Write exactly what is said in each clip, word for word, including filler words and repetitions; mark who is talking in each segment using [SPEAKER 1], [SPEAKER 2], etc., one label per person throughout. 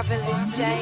[SPEAKER 1] Marvelous J.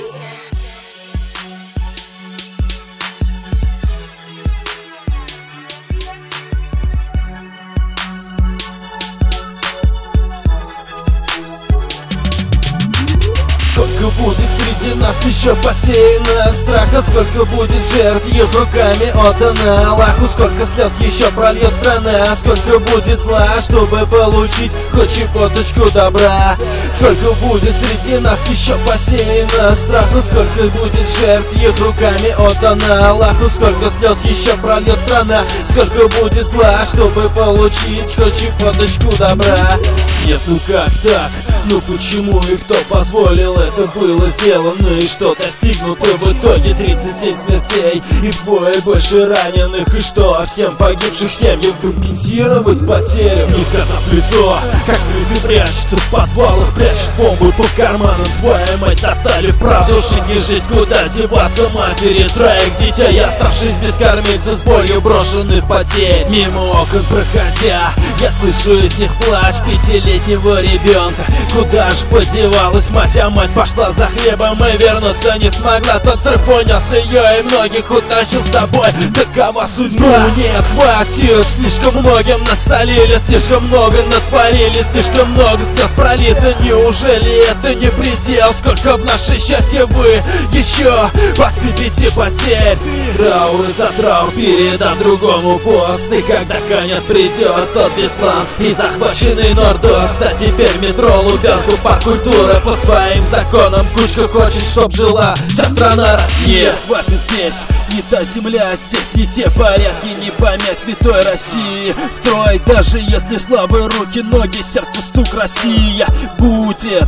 [SPEAKER 2] Сколько будет среди нас еще посеяно страха, сколько будет жертв их руками отдано Аллаху, сколько слез еще прольет страна, сколько будет зла, чтобы получить хоть щепоточку добра. Сколько будет среди нас еще посеяно страха, сколько будет жертв их руками отдано Аллаху, сколько слез еще прольет страна, сколько будет зла, чтобы получить хоть щепоточку добра. Нет, ну как так? Ну почему и кто позволил это было сделано? И что достигнуто в итоге? тридцать семь смертей и вдвое больше раненых. И что, всем погибших семьям компенсировать потери? Не сказав в лицо, как крысы прячутся в подвалах, прячут бомбы по карманам. Твоя мать достали вправду, жить не жить, куда деваться матери троих детей, оставшись без кормильца, с болью брошенных потерь. Мимо окон проходя, я слышу из них плач пятилетнего ребенка. Куда ж подевалась мать, а мать пошла за хлебом и вернуться не смогла. Тот взрыв унес ее и многих утащил с собой. Такова судьба. Ну нет, хватит, слишком многим насолили, слишком много натворили, слишком много слез пролито. Неужели это не предел? Сколько в наше счастье вы еще подсыпите потерь? Траур за траур передам другому пост. И когда конец придет, тот Беслан и захваченный Нордост. А теперь метро Лубянку, парк культуры по своим законам. Кучка хочет, чтоб жила вся страна Россия. Хватит здесь, не та земля, здесь не те порядки, не помять святой России. Строить даже если слабые руки, ноги, сердце стук. Россия будет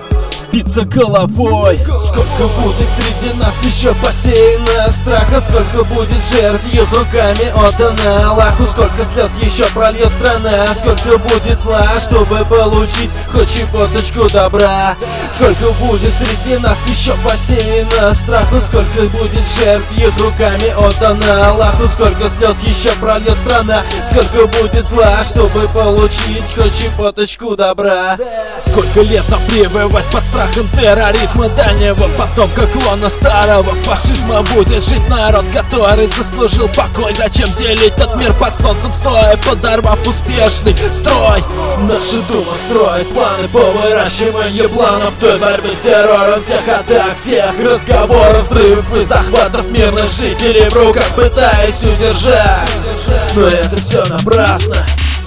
[SPEAKER 2] биться головой. Сколько будет среди нас еще посеяно страха, сколько будет жертв их руками отдано Аллаху, сколько слез еще прольет страна, сколько будет зла, чтобы получить хоть щепоточку добра. Сколько будет среди нас еще посеяно страха, сколько будет жертв их руками отдано Аллаху, сколько слез еще прольет страна, сколько будет зла, чтобы получить хоть щепоточку добра. Сколько лет нам прививать под страхом терроризма дальнего потомка клона старого фашизма будет жить народ, который заслужил покой. Зачем делить тот мир под солнцем стоя, подорвав успешный строй? Наши думы строят планы по выращиванию планов той борьбы с террором, тех атак, тех разговоров, взрывов и захватов мирных жителей в руках, пытаясь удержать. Но это все напрасно.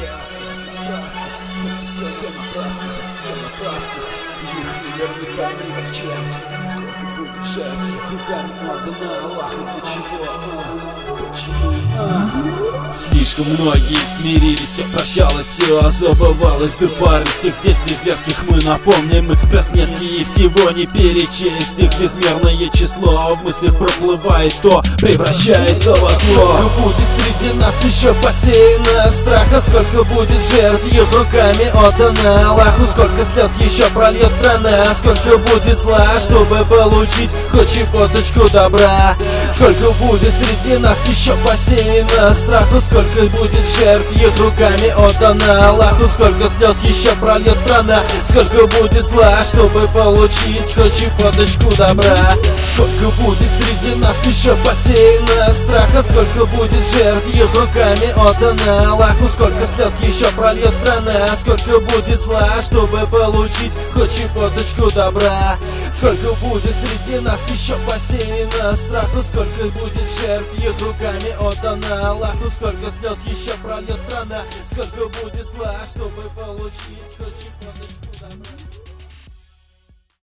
[SPEAKER 2] Слишком многие смирились, все прощалось, все забывалось. До пары тех действий зверских мы напомним. Экспресс нески и всего не перечесть. Их безмерное число в мыслях проплывает, то превращается во зло. Сколько будет среди нас еще посеяно страха, сколько будет жертв их руками отдано Аллаху, сколько слез еще прольет страна, сколько будет зла, чтобы получить хоть щепоточку добра. Сколько будет среди нас еще посеяно страха, сколько будет жертв их руками отдано Аллаху, сколько слез еще прольет страна, сколько будет зла, чтобы получить хоть щепоточку добра. Сколько будет среди нас еще посеяно страха, сколько будет жертв их руками отдано Аллаху, сколько слез еще прольет страна, сколько будет зла, чтобы получить хоть щепоточку добра. Сколько будет среди нас еще посеяно страха, сколько будет жертв их руками отдано Аллаху, сколько слез еще прольет страна, сколько будет зла, чтобы получить хоть щепоточку добра.